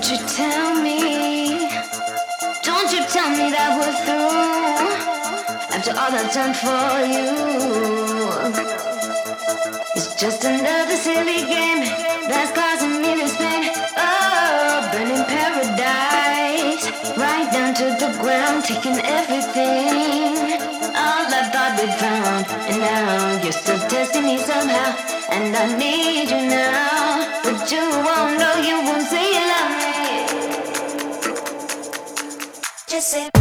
you tell me? Don't you tell me that we're through after all I've done for you? It's just another silly game that's causing me this pain. Oh, burning paradise, right down to the ground, taking everything. All I thought we'd found, and now you're still testing me somehow. And I need you now, but you won't know, you won't say you love me. Just say